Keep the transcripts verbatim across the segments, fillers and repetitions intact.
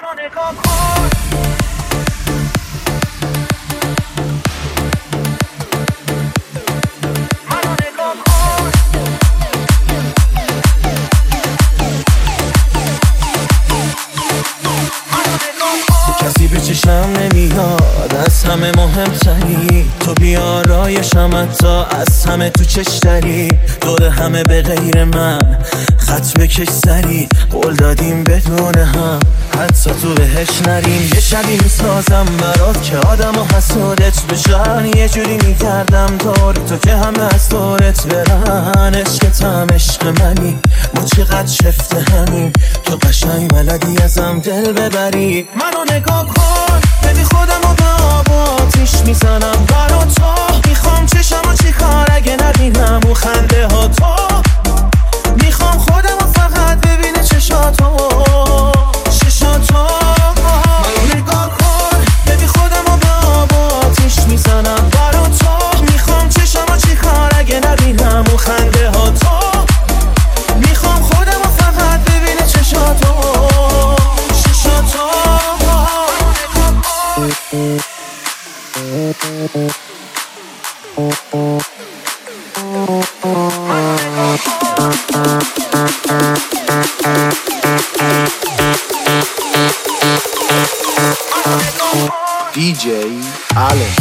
منو نگاه کن. کسی به چشم نمیاد، از همه مهمتری تو، بیارایشم حتی از همه تو چشتری. دور همه به غیر من خط بکش سری، قول دادیم بدون هم حتی تو بهش نریم. یه شبی میسازم برات که آدم و حسودت بشن، یه جوری میکردم دور تو که همه از دورت برن. عشقتم عشق منی، ما چقدر شفته همین، تو قشنگ بلدی ازم دل ببری. منو نگاه کن ببین خودم و به آب و آتیش میزنم برا تو. میخوام چشمو چی کار اگه نبینم و خنده ها تو. میخوام خودم و فقط ببینه چشاتو چشاتو. منو نگاه کن ببین خودم و به آب و آتیش میزنم برا تو. میخوام چشمو چی کار اگه نبینم و خنده ها تو. میخوام خودم و فقط ببینه چشاتو چشاتو. دی جی Allen.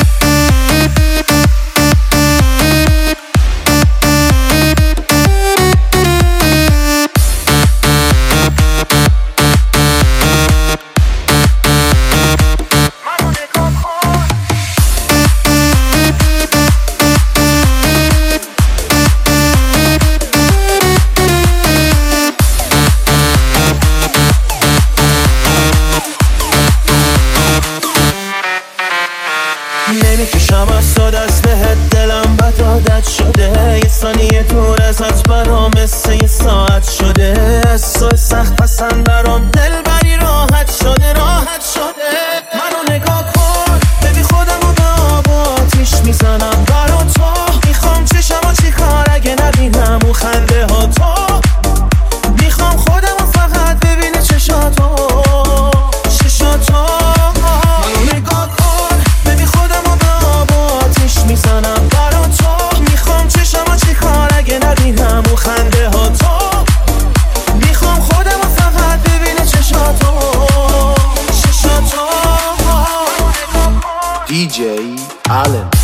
نمیکشم از تو دست بهت، دلم بد عادت شده. یه ثانیه دور ازت برام مثل یه ساعت شده. از تو سخت پسند برام دل بری راحت شده راحت شده. منو نگاه کن ببین خودم و به آب و آتیش میزنم برا تو. میخوام چشمو چی کار اگه نبینم و خنده ها تو. میخوام خودم و فقط ببینه چشاتو چشاتو. منو نگاه کن ببین خودم و به آب و آتیش میزنم برا تو. میخوام چشمو چی کار اگه نبینم و خنده ها تو. میخوام خودم و فقط ببینه چشاتو چشاتو. دی جی Allen.